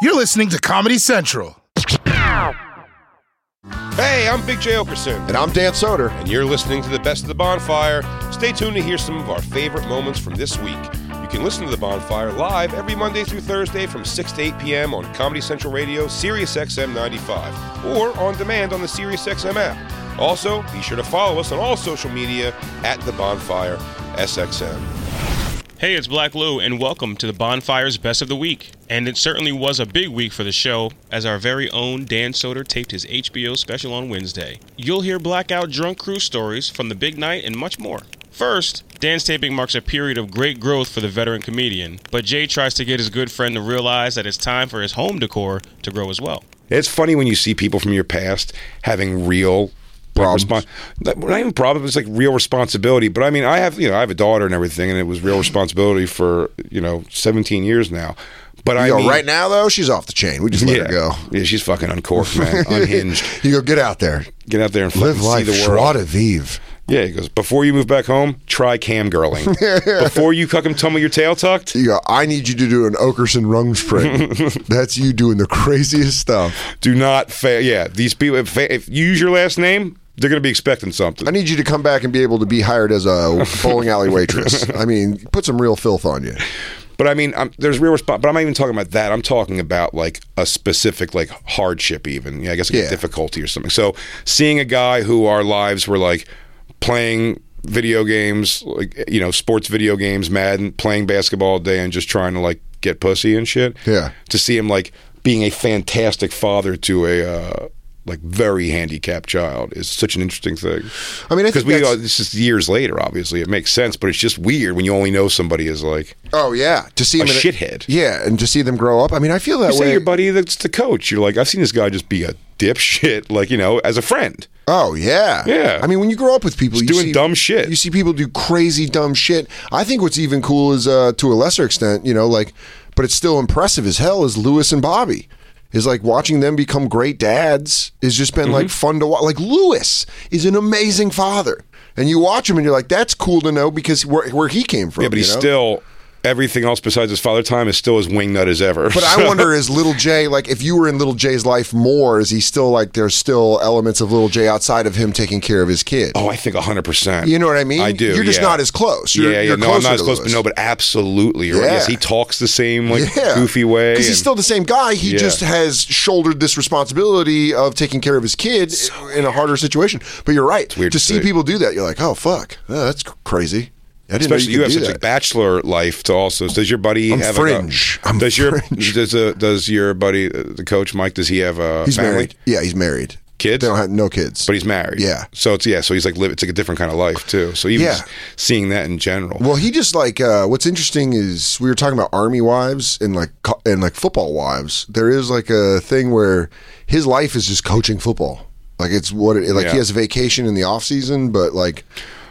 You're listening to Comedy Central. Hey, I'm Big J. Okerson. And I'm Dan Soder. And you're listening to the Best of the Bonfire. Stay tuned to hear some of our favorite moments from this week. You can listen to the Bonfire live every Monday through Thursday from 6 to 8 p.m. on Comedy Central Radio, Sirius XM 95, or on demand on the Sirius XM app. Also, be sure to follow us on all social media at The Bonfire SXM. Hey, it's Black Lou, and welcome to the Bonfire's Best of the Week. And it certainly was a big week for the show, as our very own Dan Soder taped his HBO special on Wednesday. You'll hear blackout drunk crew stories from the big night and much more. First, Dan's taping marks a period of great growth for the veteran comedian, but Jay tries to get his good friend to realize that it's time for his home decor to grow as well. It's funny when you see people from your past having real problems. Not even problems, it's like real responsibility. But I mean, I have a daughter and everything, and it was real responsibility for 17 years now. But I mean, right now though, she's off the chain. We just let her go. Yeah, she's fucking uncorked, man, unhinged. You go get out there and live life. See the world. Joie de vivre. Yeah, he goes, before you move back home, try cam girling. Before you cuck and tumble your tail tucked. You go, I need you to do an Okerson Rungsprung. That's you doing the craziest stuff. Do not fail. Yeah, these people, if you use your last name, they're going to be expecting something. I need you to come back and be able to be hired as a bowling alley waitress. I mean, put some real filth on you. But I mean, there's real response. But I'm not even talking about that. I'm talking about like a specific like hardship, even. Yeah, I guess like a difficulty or something. So seeing a guy who our lives were like playing video games, like sports video games, Madden, playing basketball all day, and just trying to like get pussy and shit. Yeah. To see him like being a fantastic father to a like very handicapped child is such an interesting thing. I mean, because this is years later. Obviously, it makes sense, but it's just weird when you only know somebody as like to see him a shithead. Yeah, and to see them grow up. I mean, I feel that way. Say your buddy that's the coach. You're like, I've seen this guy just be a dipshit, like as a friend. Oh yeah, yeah. I mean, when you grow up with people, you doing dumb shit. You see people do crazy dumb shit. I think what's even cool is, to a lesser extent, but it's still impressive as hell, is Lewis and Bobby. Is like watching them become great dads has just been like fun to watch. Like Lewis is an amazing father, and you watch him and you're like, that's cool to know because where he came from. Yeah, but he's still. Everything else besides his father time is still as wingnut as ever. But I wonder, is Little J, like, if you were in Little J's life more, is he still like, there's still elements of Little J outside of him taking care of his kid? Oh, I think 100%. You know what I mean? I do. You're just not as close. You're no, I'm not as close, but absolutely. Right. Yes, he talks the same goofy way. Because he's still the same guy. He just has shouldered this responsibility of taking care of his kid in a harder situation. But you're right. To see people do that, you're like, oh, fuck. That's crazy. Especially you have such a bachelor life to also. Does your buddy have fringe? Does your buddy, the coach Mike? Does he have a He's family? Married. Yeah, he's married. Kids? They don't have no kids, but he's married. Yeah. So it's he's like it's like a different kind of life too. So even just seeing that in general. Well, he just like what's interesting is we were talking about army wives and like football wives. There is like a thing where his life is just coaching football. Like it's he has a vacation in the off season, but like.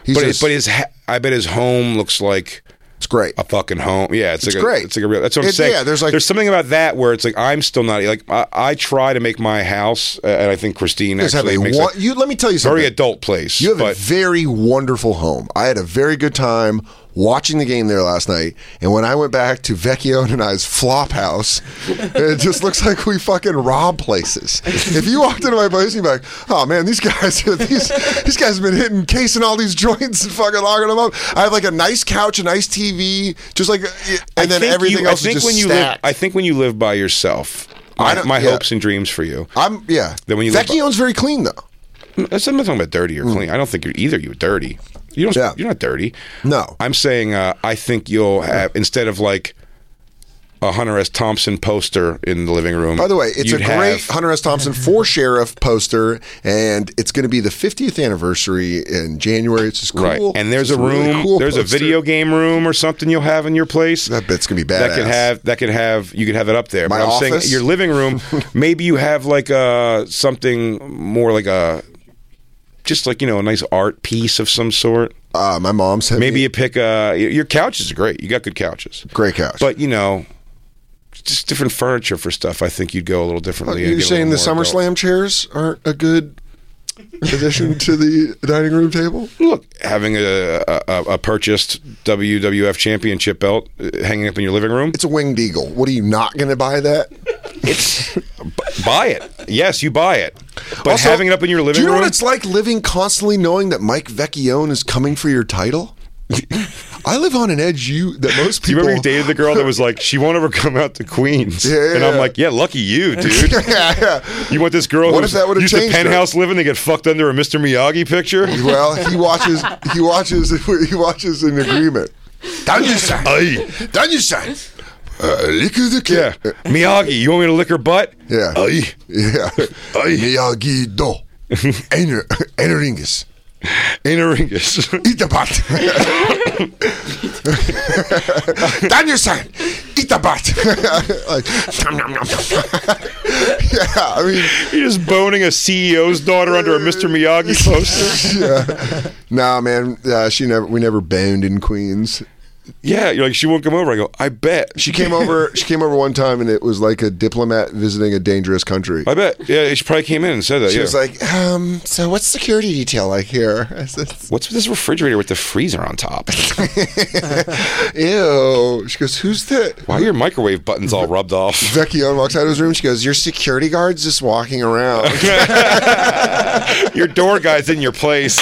I bet his home looks like it's great. A fucking home. Yeah, it's great. It's like a real. That's what I'm saying. Yeah, there's something about that where it's like I'm still not like I try to make my house, and I think Christine actually makes let me tell you something. Very adult place. You have a very wonderful home. I had a very good time watching the game there last night, and when I went back to Vecchione and I's flop house, it just looks like we fucking rob places. If you walked into my place, you'd be like, oh man, these guys have been hitting, casing all these joints and fucking locking them up. I have like a nice couch, a nice TV, just like, and then everything else is just stacked. I think when you live by yourself, my hopes and dreams for you. Then when you Vecchione's very clean though. I'm not talking about dirty or clean. I don't think you're dirty. You're not dirty. No. I'm saying I think you'll have, instead of like a Hunter S. Thompson poster in the living room. By the way, it's a great Hunter S. Thompson for Sheriff poster, and it's going to be the 50th anniversary in January. It's just cool. Right. And there's a room, really cool there's poster. A video game room or something you'll have in your place. That bit's going to be badass. You could have it up there. My but I'm office? saying your living room, maybe you have like something more like just like, a nice art piece of some sort. My mom said maybe you pick your couches are great. You got good couches. Great couch. But, just different furniture for stuff. I think you'd go a little differently. You're saying the SummerSlam chairs aren't a good addition to the dining room table? Look, having a purchased WWF championship belt hanging up in your living room. It's a winged eagle. What are you not going to buy that? It's buy it. Yes, you buy it. But Also, having it up in your living do you know room. what it's like living constantly knowing that Mike Vecchione is coming for your title? I live on an edge that most Do you people. remember you dated the girl that was like, she won't ever come out to Queens? Yeah. And I'm like, yeah, lucky you, dude. Yeah. You want this girl What who's if that would've used to changed her? penthouse living to get fucked under a Mr. Miyagi picture? Well, he watches in agreement. Aye. Lick the Yeah. Miyagi, you want me to lick her butt? Yeah. Aye. Yeah. Miyagi do. Eringus. Eringus. Eat the butt. Daniel-san, eat the butt. Like, nom, nom, nom, nom. Yeah, I mean, You're just boning a CEO's daughter under a Mr. Miyagi poster? yeah. Nah, man, we never boned in Queens. Yeah, you're like, she won't come over. I go, I bet. She came over one time, and it was like a diplomat visiting a dangerous country. I bet. Yeah, she probably came in and said that. She yeah. was like, so what's security detail like here? I said, What's with this refrigerator with the freezer on top? ew. She goes, who's the... Why are your microwave buttons all rubbed off? Vecchione walks out of his room. She goes, your security guard's just walking around. Your door guy's in your place.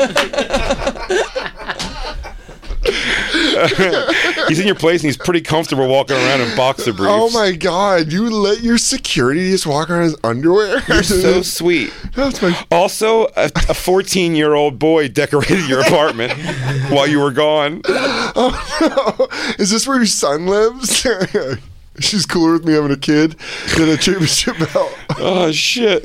He's in your place and he's pretty comfortable walking around in boxer briefs. Oh my God, you let your security just walk around in his underwear? You're so sweet. That's my... Also, a 14-year-old boy decorated your apartment while you were gone. Oh no. Is this where your son lives? She's cooler with me having a kid than a championship belt. Oh, shit.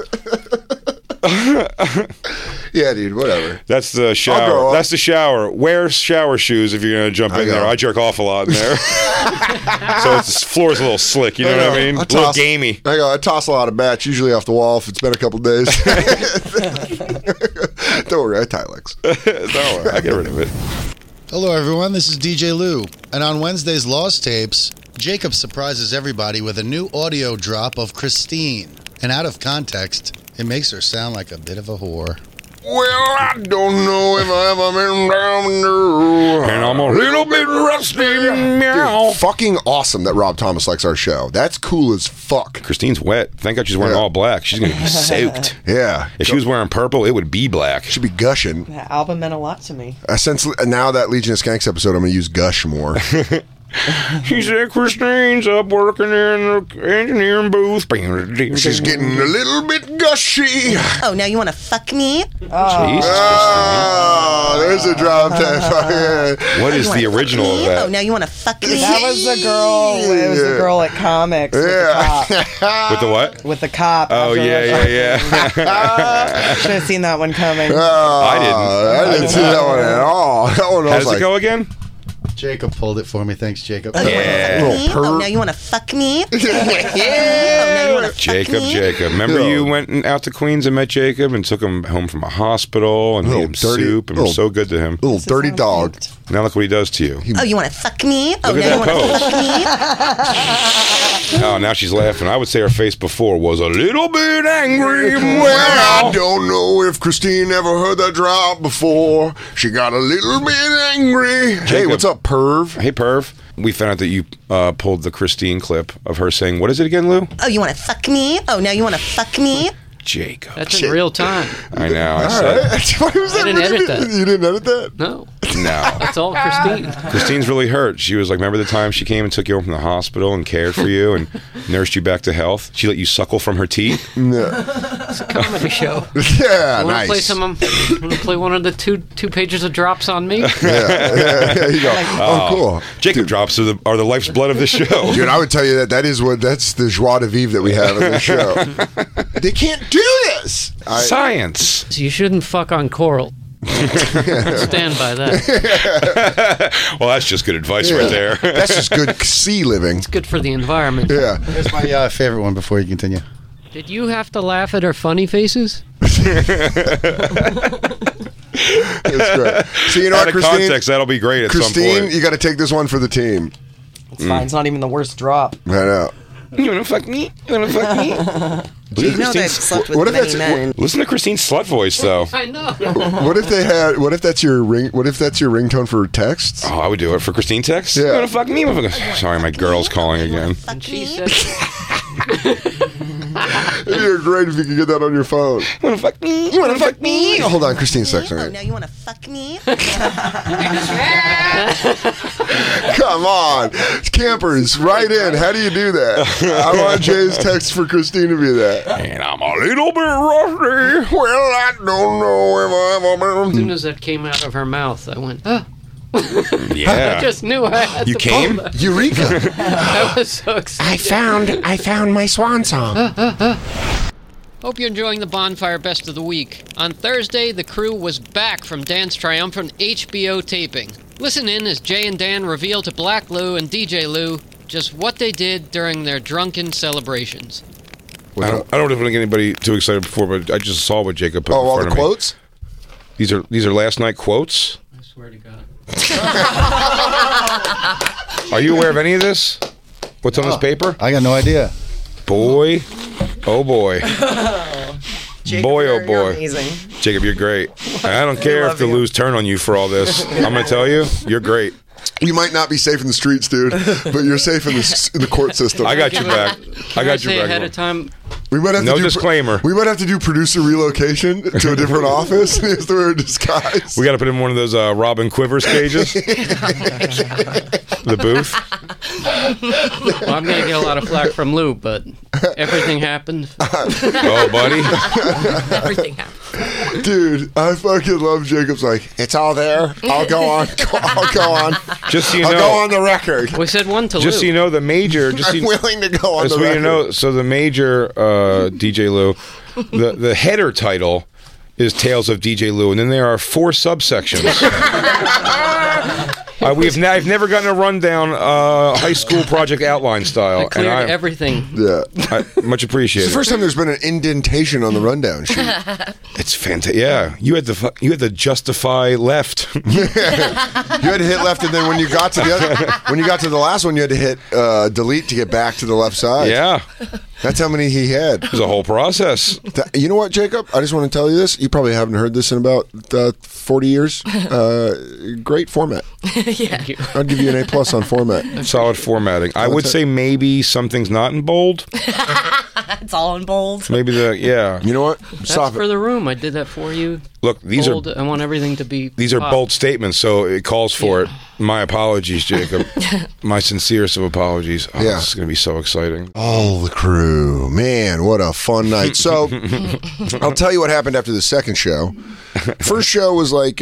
Yeah, dude, whatever. That's the grow shower. up. That's the shower. Wear shower shoes if you're going to jump in there. I jerk off a lot in there. So the floor's a little slick, you know what I mean? A little gamey. I toss a lot of bats, usually off the wall if it's been a couple days. Don't worry, I tie legs. Don't worry, I get rid of it. Hello, everyone. This is DJ Lou. And on Wednesday's Lost Tapes, Jacob surprises everybody with a new audio drop of Christine. And out of context, it makes her sound like a bit of a whore. Well, I don't know if I ever been down there. And I'm a little bit rusty. Meow. Dude, fucking awesome that Rob Thomas likes our show. That's cool as fuck. Christine's wet. Thank God she's wearing all black. She's going to be soaked. Yeah. If she was wearing purple, it would be black. Should be gushing. That album meant a lot to me. Since now that Legion of Skanks episode, I'm going to use gush more. She said Christine's up working in the engineering booth. She's getting a little bit gushy. Oh, now you want to fuck me? Jesus, Oh, there's a drop there. what is the original of Oh, that? now you want to fuck me? That was the girl. It was the girl at comics with the cop. With the what? With the cop. Oh, yeah. Should have seen that one coming. I didn't see that one at all. That one How was does like, it go again? Jacob pulled it for me. Thanks, Jacob. Oh, you wanna fuck Little me? perv. Oh, now you want to fuck me? Oh, now you want to fuck Jacob. me? Remember Yo. you went out to Queens and met Jacob and took him home from a hospital and made him soup and was so good to him. little dirty dog. Now look what he does to you. Oh, you want to fuck me? Oh, Look now you at want to that fuck me? Oh, now she's laughing. I would say her face before was a little bit angry. Well, I don't know if Christine ever heard that drop before. She got a little bit angry. Hey, Jacob. what's up, perv? Hey, perv. We found out that you pulled the Christine clip of her saying, what is it again, Lou? Oh, you want to fuck me? Oh, now you want to fuck me? Jacob. That's in real time. I know. I All said, right. Why was I didn't really edit good? that. You didn't edit that? No, no. that's all Christine. Christine's really hurt. She was like, remember the time she came and took you home from the hospital and cared for you and nursed you back to health? She let you suckle from her teeth? No. It's a comedy show. Yeah, Want to play nice. Want to play one of the two pages of drops on me? Yeah, you go. Oh, cool. Jacob drops are the life's blood of this show. Dude, I would tell you that's the joie de vivre that we have in this show. They can't do this. Science. So you shouldn't fuck on coral. Stand by that. Well, that's just good advice right there. That's just good sea living. It's good for the environment. Yeah. Here's my favorite one before you continue. Did you have to laugh at her funny faces? That's great. So you know Out what, of Christine? context, that'll be great at some Christine, point. you got to take this one for the team. It's fine. It's not even the worst drop. I know. You wanna fuck me? You wanna fuck me? You know they've slept with many men. Listen to Christine's slut voice, though. I know. What if that's your ringtone for texts? Oh, I would do it for Christine text. Yeah. You wanna fuck me? Sorry, my girl's calling again. And she said, It'd be great if you could get that on your phone. You wanna fuck me? You wanna fuck me? Hold on, Christine's texting Oh, right. now you want to fuck me? Come on, campers, write in. How do you do that? I want Jay's text for Christine to be that. And I'm a little bit rusty. Well, I don't know if I've as soon ever... as that came out of her mouth, I went, I Yeah. just knew I had You to came? pull that. Eureka! I was so excited. I found my swan song. Hope you're enjoying the Bonfire Best of the Week. On Thursday, the crew was back from Dan's triumphant HBO taping. Listen in as Jay and Dan reveal to Black Lou and DJ Lou just what they did during their drunken celebrations. I don't want to get anybody too excited before, but I just saw what Jacob put in Oh, all front the of me. quotes? These are last night quotes. I swear to God. Are you aware of any of this? What's on this paper? I got no idea. Boy, oh boy. Jacob, Boy, oh you're boy. amazing. Jacob, you're great. And I don't care if love the you. Lou's turn on you for all this. I'm going to tell you, you're great. You might not be safe in the streets, dude, but you're safe in the court system. I got your back. I got say your ahead back. of time. We might have No to do disclaimer. We might have to do producer relocation to a different office. He has to wear a disguise. We got to put him in one of those Robin Quivers cages. The booth. Well, I'm going to get a lot of flack from Lou, but everything happened. Oh, buddy. Everything happened. Dude, I fucking love Jacob's like, it's all there. I'll go on. I'll go on. Just so you I'll go know, on the record. We said one to just so Lou. you know, the major. Just so I'm you, willing to go on just the so you record. know, so the major DJ Lou, the header title is Tales of DJ Lou, and then there are 4 subsections. I've never gotten a rundown high school project outline style, I cleared and everything. Yeah. I much It's appreciated. the first time there's been an indentation on the rundown sheet. It's fantastic. Yeah, you had to justify left. You had to hit left, and then when you got to the last one, you had to hit delete to get back to the left side. Yeah, That's how many he had. it was a whole process. You know what, Jacob? I just want to tell you this. You probably haven't heard this in about 40 years. Great format. Yeah. I'd give you an A+ on format. Solid formatting. I would say maybe something's not in bold. It's all in bold. Maybe yeah. You know what? That's Stop for it. the room. I did that for you. Look, these Bold. are I want everything to be. pop. bold statements, so it calls for it. My apologies, Jacob. My sincerest of apologies. Oh, Yeah. This is going to be so exciting. Oh, the crew. Man, what a fun night. So, I'll tell you what happened after the second show. First show was like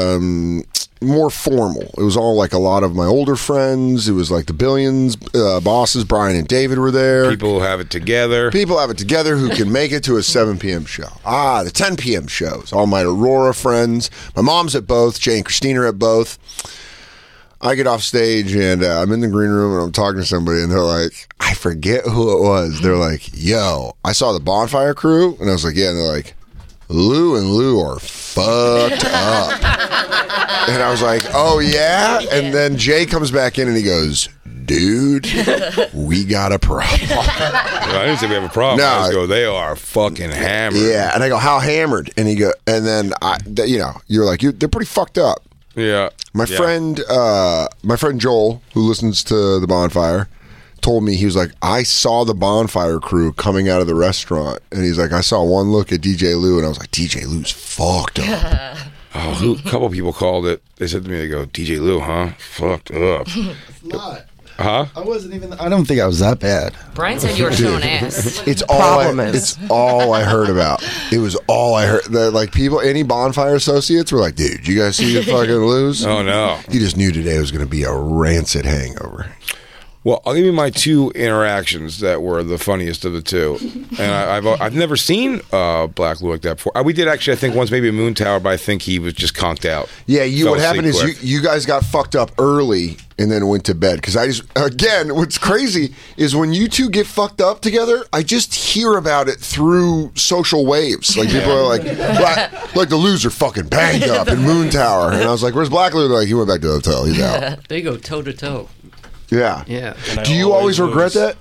more formal. It was all like a lot of my older friends. It was like the Billions bosses. Brian and David were there. People have it together. People have it together who can make it to a 7 p.m. show. The 10 p.m. shows. All my Aurora friends. My mom's at both. Jay and Christine are at both. I get off stage and I'm in the green room and I'm talking to somebody and they're like, I forget who it was. They're like, yo, I saw the Bonfire crew. And I was like, yeah. And they're like, Lou and Lou are fucked up. And I was like, oh, yeah? And then Jay comes back in and he goes, dude, we got a problem. I didn't say we have a problem. No. I just go, they are fucking hammered. Yeah. And I go, how hammered? And he go, and then, you're like, they're pretty fucked up. Yeah. My friend Joel, who listens to the Bonfire, told me, he was like, I saw the Bonfire crew coming out of the restaurant, and he's like, I saw one look at DJ Lou, and I was like, DJ Lou's fucked up. Oh, a couple people called it. They said to me, they go, DJ Lou, huh? Fucked up. It's not. Huh? I don't think I was that bad. Brian said you were showing ass. It's Problem all I heard about. It was all I heard. Like people, any Bonfire associates were like, dude, you guys see the fucking Lou's? Oh, no. You just knew today was going to be a rancid hangover. Well, I'll give you my 2 interactions that were the funniest of the 2. And I've never seen Black Lou like that before. We did actually, I think, once maybe at Moon Tower, but I think he was just conked out. Yeah, Fell what happened asleep is quick. you guys got fucked up early and then went to bed. Because what's crazy is when you two get fucked up together, I just hear about it through social waves. Like people are like the Lou's are fucking banged up in Moon Tower. And I was like, where's Black Lou? They're like, he went back to the hotel. He's out. They go toe to toe. Yeah. Yeah. Do you always regret that?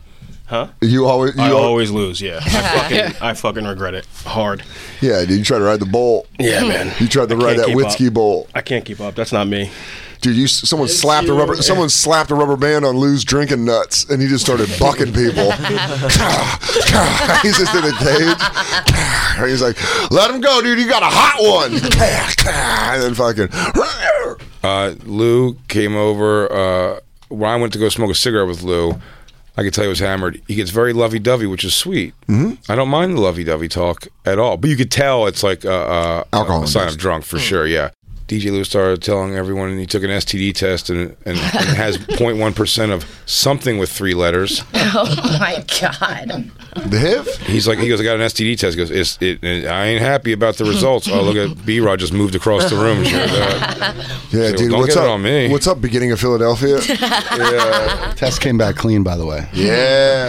Huh? I always lose. Yeah, I fucking regret it hard. Yeah, dude, you try to ride the bolt. Yeah, man. You tried to ride that Whiskey bolt. I can't keep up. That's not me. Dude, someone slapped a rubber band on Lou's drinking nuts, and he just started bucking people. He's just in a cage. He's like, "Let him go, dude. You got a hot one." And then fucking. Lou came over when I went to go smoke a cigarette with Lou. I could tell he was hammered. He gets very lovey-dovey, which is sweet. Mm-hmm. I don't mind the lovey-dovey talk at all. But you could tell it's like alcohol a sign of drunk for sure, yeah. DJ Lou started telling everyone he took an STD test and has 0.1% of something with 3 letters. Oh, my God. The HIV? He goes, I got an STD test. He goes, I ain't happy about the results. Oh, look at B-Rod just moved across the room. Yeah, dude, don't what's get up? it on me. What's up, beginning of Philadelphia? Yeah. Test came back clean, by the way. Yeah.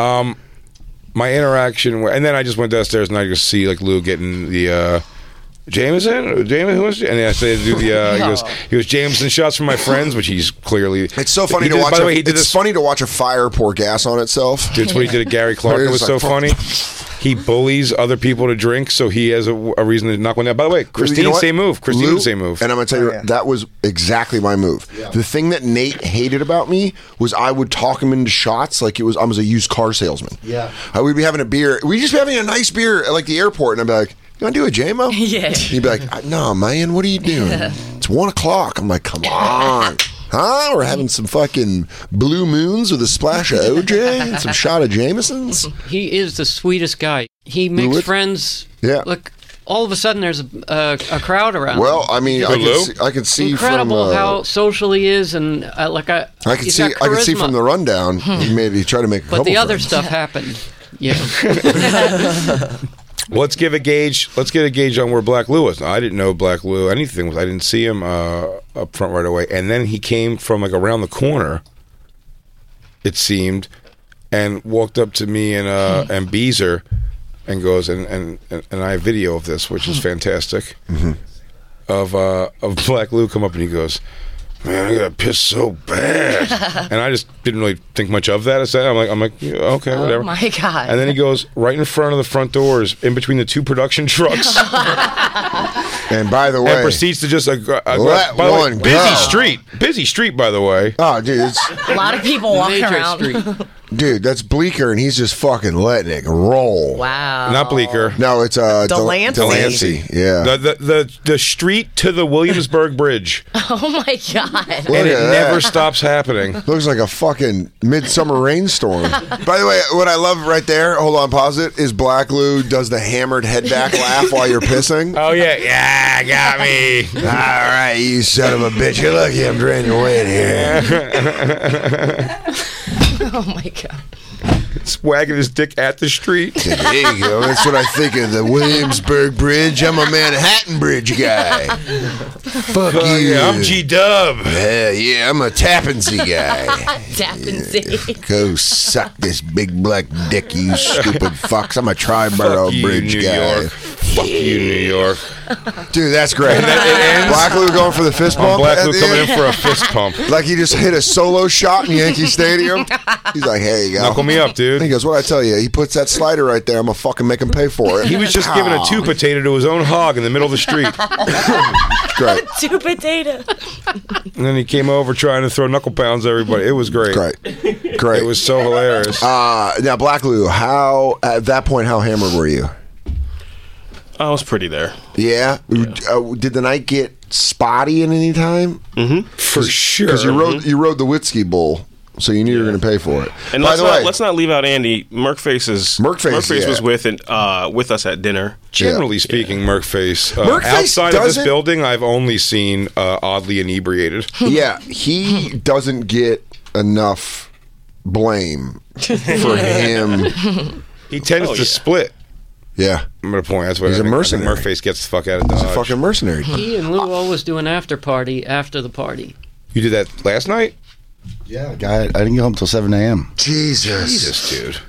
My interaction, and then I just went downstairs and I just see like Lou getting the Jameson, who was? And I said, "Do the?" He goes, Jameson shots from my friends, which he's clearly. It's so funny to watch. By the way, it's funny to watch a fire pour gas on itself. Dude, it's what he did at Gary Clark. It was so funny. He bullies other people to drink, so he has a reason to knock one down. By the way, Christine, same move. Christine, same move. And I'm going to tell you, that was exactly my move. Yeah. The thing that Nate hated about me was I would talk him into shots like I was a used car salesman. Yeah. We'd be having a beer. We'd just be having a nice beer at like the airport, and I'd be like, "You want to do a JMO?" Yeah. He'd be like, "No, man, what are you doing? It's 1 o'clock." I'm like, "Come on." Huh? We're having some fucking Blue Moons with a splash of OJ and some shot of Jamesons. He is the sweetest guy. He makes friends. Yeah. Look, all of a sudden there's a crowd around. Well, I mean, I can see incredible from how social he is, and I can see from the rundown. He tried to make a couple. But the other friends. stuff happened. Yeah. Let's get a gauge on where Black Lou was. Now, I didn't know Black Lou anything. I didn't see him up front right away. And then he came from like around the corner, it seemed, and walked up to me and Beezer and goes, and I have video of this, which is fantastic, of Black Lou come up and he goes, "Man, I got pissed so bad," and I just didn't really think much of that. I'm like, yeah, okay, whatever. Oh my God! And then he goes right in front of the front doors, in between the 2 production trucks. And by the way, and proceeds to just busy street. By the way, oh, dude, it's a lot of people walking around. Dude, that's Bleecker, and he's just fucking letting it roll. Wow. Not Bleecker. No, it's Delancey. Yeah. The street to the Williamsburg Bridge. Oh my God. And it never stops happening. Looks like a fucking midsummer rainstorm. By the way, what I love right there, hold on, pause it, is Black Lou does the hammered head back laugh while you're pissing. Oh, yeah, got me. All right, you son of a bitch. You're lucky I'm draining your weight here. Oh my God. It's wagging his dick at the street. There you go. That's what I think of the Williamsburg Bridge. I'm a Manhattan Bridge guy. Fuck you. Yeah, I'm G-Dub. Yeah, I'm a Tappan Zee guy. Tappan Zee. Go suck this big black dick, you stupid fucks. I'm a Triborough Bridge New guy. York. Fuck you, New York. Dude, that's great. Black Lou going for the fist pump. Black Lou coming in for a fist pump. Like he just hit a solo shot in Yankee Stadium. He's like, "Hey, you go. Knuckle me up, dude." He goes, "What I tell you?" He puts that slider right there. I'm gonna fucking make him pay for it. He was just giving a 2 potato to his own hog in the middle of the street. Great. 2 potato. And then he came over trying to throw knuckle pounds at everybody. It was great. Great. It was so hilarious. Now, Black Lou, at that point, how hammered were you? I was pretty there. Yeah? Did the night get spotty at any time? Mm-hmm. For sure. Because you rode the Whiskey Bull, so you knew you were going to pay for it. And let's not leave out Andy. Merkface was with us at dinner. Generally speaking, Merkface. Outside of this building, I've only seen oddly inebriated. Yeah, he doesn't get enough blame for him. He tends to split. Yeah. I'm going to point. That's what he's a mercenary. Merkface gets the fuck out of Dodge. He's a fucking mercenary. He and Lou always do an after party after the party. You did that last night? Yeah, guy. I didn't get home till 7 a.m. Jesus, dude.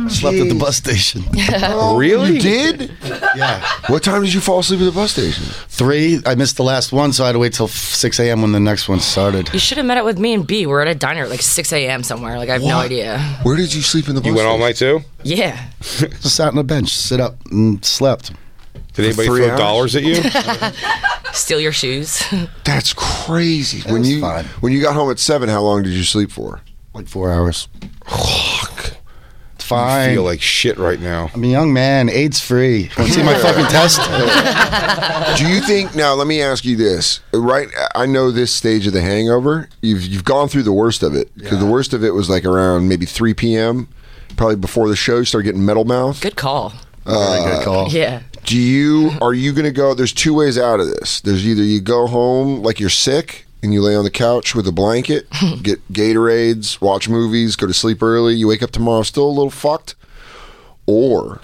Slept at the bus station. Really? You did? Yeah. What time did you fall asleep at the bus station? 3. I missed the last one, so I had to wait till 6 a.m. when the next one started. You should have met up with me and B. We're at a diner at like 6 a.m. somewhere. Like, I have no idea. Where did you sleep in the bus You went all night too? Yeah. Just sat on a bench, sit up, and slept. Did anybody For 3 throw hours? dollars at you? Steal your shoes. That's crazy. That was fine. When you got home at 7, how long did you sleep for? Like 4 hours. Fuck. Fine. I feel like shit right now. I'm a young man, AIDS free. Want to see my fucking test? Do you think, now let me ask you this, right? I know this stage of the hangover, you've gone through the worst of it, because the worst of it was like around maybe 3 p.m., probably before the show, you start getting metal mouth. Good call. Good call. Yeah. Are you going to go, there's 2 ways out of this. There's either you go home like you're sick, and you lay on the couch with a blanket, get Gatorades, watch movies, go to sleep early, you wake up tomorrow still a little fucked, or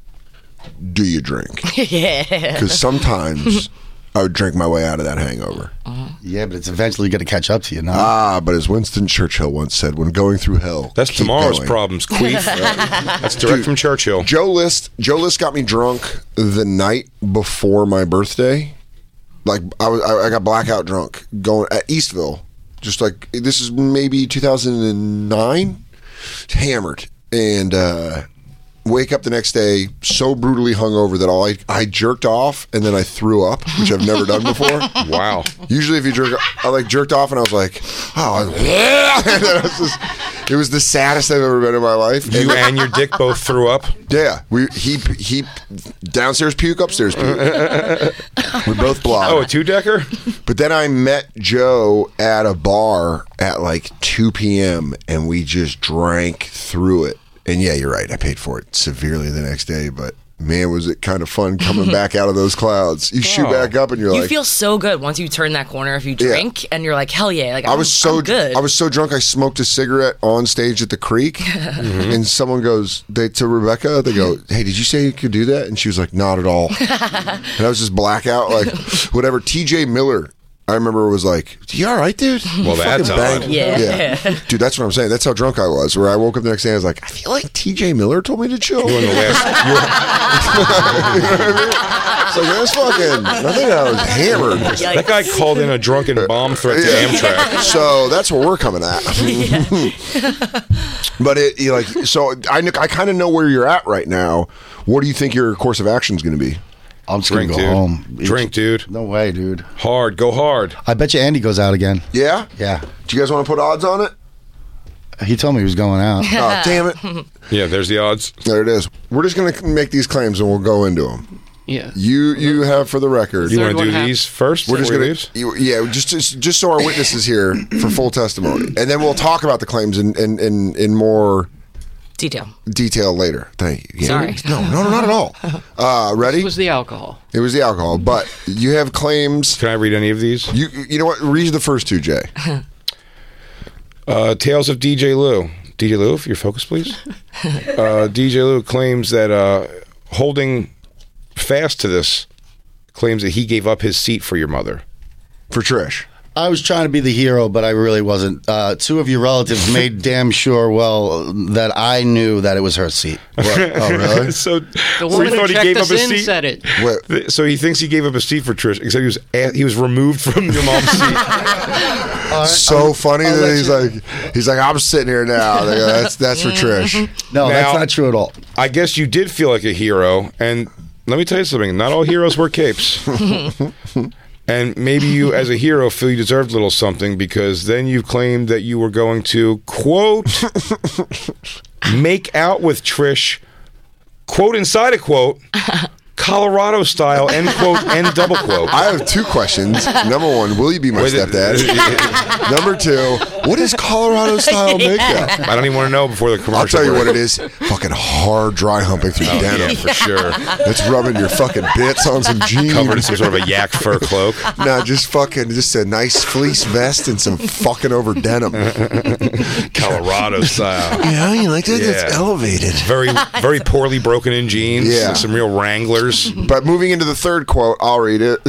do you drink? Yeah. Because sometimes I would drink my way out of that hangover. Yeah, but it's eventually going to catch up to you now. But as Winston Churchill once said, when going through hell, That's keep tomorrow's going. problems, Queef. That's direct from Churchill. Joe List got me drunk the night before my birthday. Like I got blackout drunk going at Eastville. Just like, this is maybe 2009. Hammered, and wake up the next day so brutally hungover that I jerked off and then I threw up, which I've never done before. Wow. Usually if you jerk, I like jerked off and I was like, oh, and then I was just, it was the saddest I've ever been in my life. You and your dick both threw up? Yeah, he downstairs puke, upstairs puke. We both blocked. Oh, a 2-decker? But then I met Joe at a bar at like 2 p.m. and we just drank through it. And yeah, you're right. I paid for it severely the next day, but man, was it kind of fun coming back out of those clouds. You shoot back up and you're You like... feel so good once you turn that corner if you drink, and you're like, hell yeah. Like, I was so good. I was so drunk I smoked a cigarette on stage at the Creek, and someone goes to Rebecca. They go, "Hey, did you say you could do that?" And she was like, "Not at all." And I was just blackout, like whatever. TJ Miller, I remember, was like, "You all right, dude?" Well, that's odd. Yeah. Dude, that's what I'm saying. That's how drunk I was. Where I woke up the next day, I was like, I feel like TJ Miller told me to chill. You were in the last... You know what I mean? It's like, that's fucking... I think I was hammered. That guy called in a drunken bomb threat to Amtrak. So that's what we're coming at. But so I kind of know where you're at right now. What do you think your course of action is going to be? I'm just going to go dude. home. Drink, dude. No way, dude. Hard. Go hard. I bet you Andy goes out again. Yeah? Yeah. Do you guys want to put odds on it? He told me he was going out. Oh, damn it. Yeah, there's the odds. There it is. We're just going to make these claims and we'll go into them. Yeah. You have, for the record... You want Third to do one these first? We're just before going he leaves? to... Yeah, just so our witness is here for full testimony. And then we'll talk about the claims in more... detail later. Thank you. Yeah. Sorry. No, not at all. Ready? It was the alcohol. It was the alcohol, but you have claims. Can I read any of these? You know what? Read the first 2, Jay. Tales of DJ Lou. DJ Lou, if you're focused, please. DJ Lou claims that holding fast to this, claims that he gave up his seat for your mother. For Trish. I was trying to be the hero, but I really wasn't. 2 of your relatives made damn sure, that I knew that it was her seat. What? Oh, really? So The woman he who thought he checked gave up us his in seat. said it. Wait, So he thinks he gave up his seat for Trish, except he was removed from your mom's seat. so funny that he's like, I'm sitting here now. They go, that's for Trish. No, Now- that's not true at all. I guess you did feel like a hero, and let me tell you something. Not all heroes wear capes. And maybe you, as a hero, feel you deserved a little something, because then you claimed that you were going to, quote, make out with Trish, quote, inside a quote, Colorado style, end quote, end double quote. I have 2 questions. Number 1, will you be my stepdad? Number 2, what is Colorado style makeup? I don't even want to know before the commercial. I'll tell you break. what it is. Fucking hard dry humping through denim. Yeah, for sure. It's rubbing your fucking bits on some jeans. Covered in some sort of a yak fur cloak. No, just a nice fleece vest and some fucking over denim. Colorado style. Yeah, you like that? Yeah. That's elevated. Very, very poorly broken in jeans. Yeah. Some real Wranglers. But moving into the third quote, I'll read it.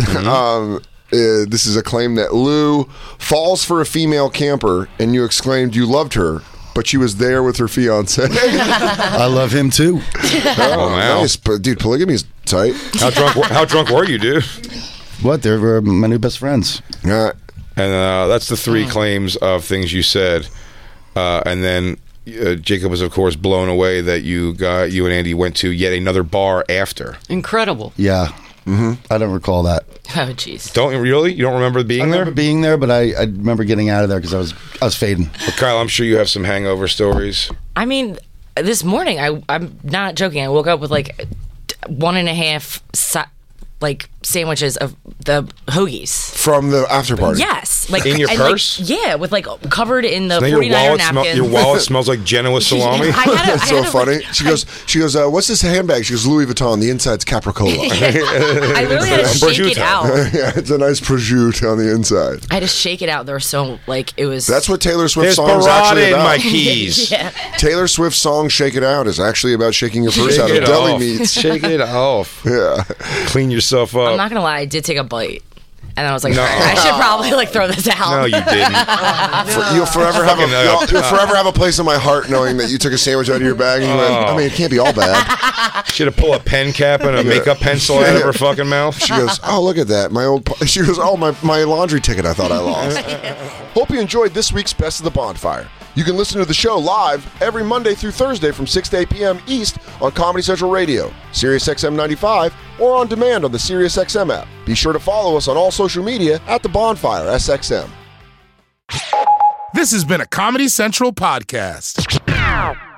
This is a claim that Lou falls for a female camper, and you exclaimed you loved her, but she was there with her fiance. I love him too. Oh, wow. Nice, but dude, polygamy is tight. How drunk were you, dude? What? They were my new best friends. Yeah. And that's the three claims of things you said. And then Jacob was, of course, blown away that you and Andy went to yet another bar after. Incredible. Yeah. I don't recall that. Oh, jeez. Don't you really? You don't remember being I there? remember being there, but I remember getting out of there because I was fading. Well, Kyle, I'm sure you have some hangover stories. I mean, this morning, I'm not joking. I woke up with like 1.5 sandwiches of the hoagies From the after party. Yes, like in your purse. With like covered in the So 49er napkins. your wallet smells like Genoa salami. That's so funny. She goes, what's this handbag? She goes, Louis Vuitton. The inside's Capricola. I literally had to shake it out. Yeah, it's a nice prosciutto on the inside. I had to shake it out. There was so it was. That's what Taylor Swift's There's song is actually burrata in about. my keys. Yeah. Taylor Swift's song "Shake It Out" is actually about shaking your purse out of deli meats. Shake it off. Yeah, Clean yourself up. I'm not gonna lie. I did take a bite, and I was like, I should probably throw this out. No, you didn't. You'll forever have a place in my heart knowing that you took a sandwich out of your bag and you went, I mean, it can't be all bad. Should have pulled a pen cap and a makeup pencil out of her fucking mouth. She goes, oh, look at that. She goes, oh, my laundry ticket I thought I lost. Hope you enjoyed this week's Best of the Bonfire. You can listen to the show live every Monday through Thursday from 6 to 8 p.m. East on Comedy Central Radio, SiriusXM 95, or on demand on the SiriusXM app. Be sure to follow us on all social media at The Bonfire SXM. This has been a Comedy Central podcast.